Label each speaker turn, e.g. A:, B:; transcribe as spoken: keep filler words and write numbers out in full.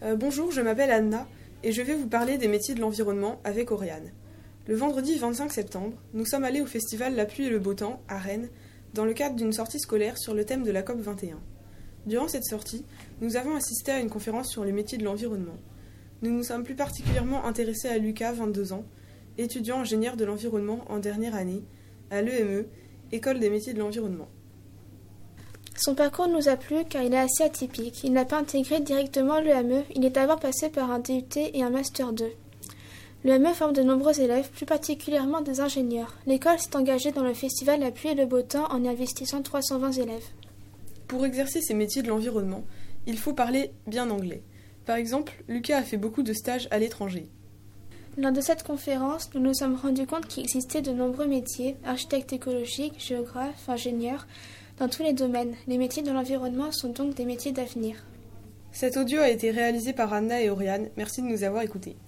A: Euh, bonjour, je m'appelle Anna et je vais vous parler des métiers de l'environnement avec Oriane. Le vendredi vingt-cinq septembre, nous sommes allés au festival La Pluie et le Beau Temps à Rennes dans le cadre d'une sortie scolaire sur le thème de la C O P vingt et un. Durant cette sortie, nous avons assisté à une conférence sur les métiers de l'environnement. Nous nous sommes plus particulièrement intéressés à Lucas, vingt-deux ans, étudiant ingénieur de l'environnement en dernière année à l'E M E, École des métiers de l'environnement.
B: Son parcours nous a plu car il est assez atypique. Il n'a pas intégré directement l'E M E, il est d'abord passé par un D U T et un Master deux. L'E M E forme de nombreux élèves, plus particulièrement des ingénieurs. L'école s'est engagée dans le festival La Pluie et le Beau Temps en y investissant trois cent vingt élèves.
A: Pour exercer ces métiers de l'environnement, il faut parler bien anglais. Par exemple, Lucas a fait beaucoup de stages à l'étranger.
B: Lors de cette conférence, nous nous sommes rendus compte qu'il existait de nombreux métiers, architecte écologique, géographe, ingénieur, dans tous les domaines. Les métiers de l'environnement sont donc des métiers d'avenir.
A: Cet audio a été réalisé par Anna et Oriane. Merci de nous avoir écoutés.